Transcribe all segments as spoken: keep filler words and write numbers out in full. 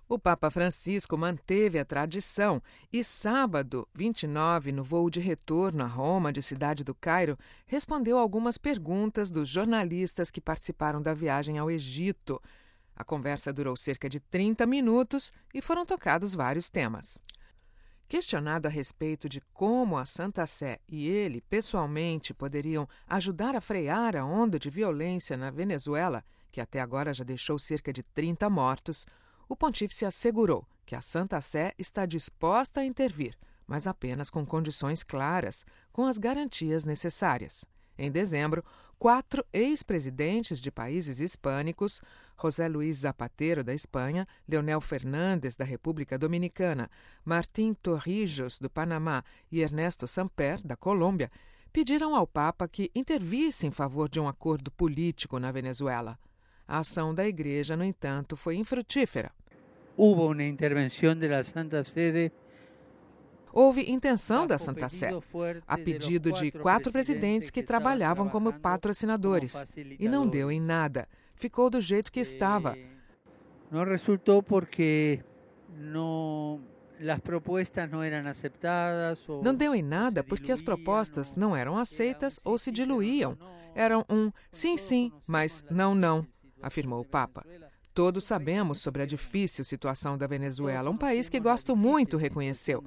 O Papa Francisco manteve a tradição e, sábado, vinte e nove, no voo de retorno a Roma, de Cidade do Cairo, respondeu algumas perguntas dos jornalistas que participaram da viagem ao Egito. A conversa durou cerca de trinta minutos e foram tocados vários temas. Questionado a respeito de como a Santa Sé e ele, pessoalmente, poderiam ajudar a frear a onda de violência na Venezuela, que até agora já deixou cerca de trinta mortos, o pontífice assegurou que a Santa Sé está disposta a intervir, mas apenas com condições claras, com as garantias necessárias. Em dezembro, quatro ex-presidentes de países hispânicos, José Luís Zapatero, da Espanha, Leonel Fernández, da República Dominicana, Martín Torrijos, do Panamá e Ernesto Samper, da Colômbia, pediram ao Papa que intervisse em favor de um acordo político na Venezuela. A ação da Igreja, no entanto, foi infrutífera. Houve uma intervenção da Santa Sede. Houve intenção da Santa Sé, a pedido de quatro presidentes que trabalhavam como patrocinadores, e não deu em nada. Ficou do jeito que estava. Não resultou porque não, as propostas não eram aceitadas. Não deu em nada porque as propostas não eram aceitas ou se diluíam. Eram um sim, sim, mas não, não, afirmou o Papa. Todos sabemos sobre a difícil situação da Venezuela, um país que gosto muito, reconheceu.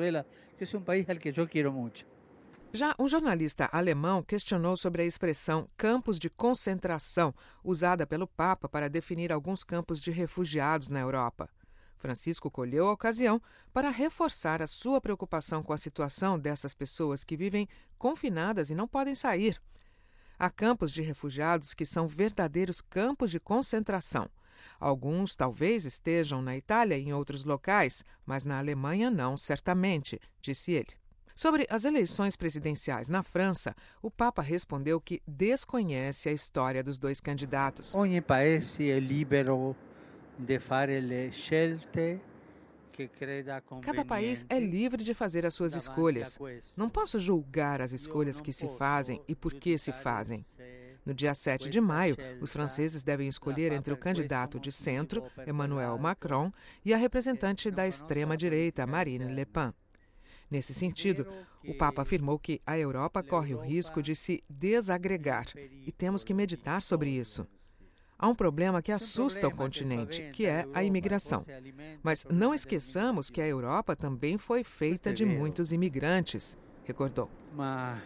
Já um jornalista alemão questionou sobre a expressão campos de concentração, usada pelo Papa para definir alguns campos de refugiados na Europa. Francisco colheu a ocasião para reforçar a sua preocupação com a situação dessas pessoas que vivem confinadas e não podem sair. Há campos de refugiados que são verdadeiros campos de concentração. Alguns talvez estejam na Itália e em outros locais, mas na Alemanha não, certamente, disse ele. Sobre as eleições presidenciais na França, o Papa respondeu que desconhece a história dos dois candidatos. Ogni paese è libero de fare le scelte que creda conveniente. Cada país é livre de fazer as suas escolhas. Não posso julgar as escolhas que se fazem e por que se fazem. No dia sete de maio, os franceses devem escolher entre o candidato de centro, Emmanuel Macron, e a representante da extrema-direita, Marine Le Pen. Nesse sentido, o Papa afirmou que a Europa corre o risco de se desagregar e temos que meditar sobre isso. Há um problema que assusta o continente, que é a imigração. Mas não esqueçamos que a Europa também foi feita de muitos imigrantes, recordou. Mas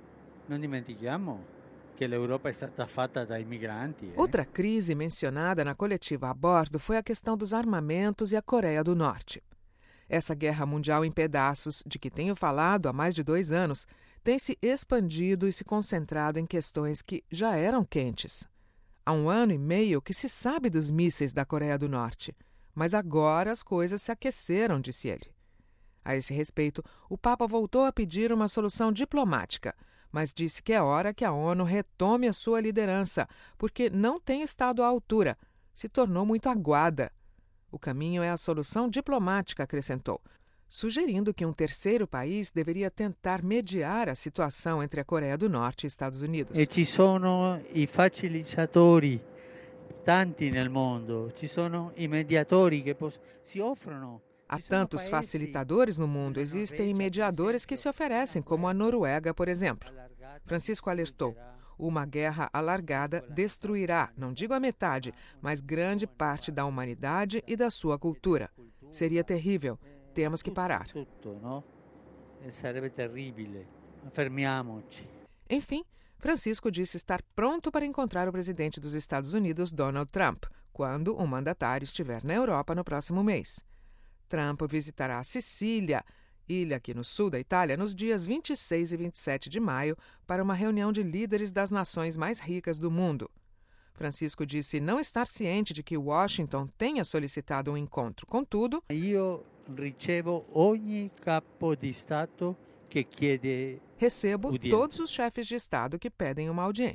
não dimentichiamo que a Europa está fatta da imigranti. Outra crise mencionada na coletiva a bordo foi a questão dos armamentos e a Coreia do Norte. Essa guerra mundial em pedaços, de que tenho falado há mais de dois anos, tem se expandido e se concentrado em questões que já eram quentes. Há um ano e meio que se sabe dos mísseis da Coreia do Norte, mas agora as coisas se aqueceram, disse ele. A esse respeito, o Papa voltou a pedir uma solução diplomática, mas disse que é hora que a ONU retome a sua liderança, porque não tem estado à altura, se tornou muito aguada. O caminho é a solução diplomática, acrescentou, sugerindo que um terceiro país deveria tentar mediar a situação entre a Coreia do Norte e Estados Unidos. E ci sono i facilitatori, tanti nel mondo, ci sono i mediatori che si offrono. Há tantos facilitadores no mundo, existem mediadores que se oferecem, como a Noruega, por exemplo. Francisco alertou, uma guerra alargada destruirá, não digo a metade, mas grande parte da humanidade e da sua cultura. Seria terrível. Temos que parar. Enfim, Francisco disse estar pronto para encontrar o presidente dos Estados Unidos, Donald Trump, quando o mandatário estiver na Europa no próximo mês. Trump visitará a Sicília, ilha aqui no sul da Itália, nos dias vinte e seis e vinte e sete de maio, para uma reunião de líderes das nações mais ricas do mundo. Francisco disse não estar ciente de que Washington tenha solicitado um encontro. Contudo, eu ricevo ogni capo di Stato que chiede recebo todos os chefes de Estado que pedem uma audiência.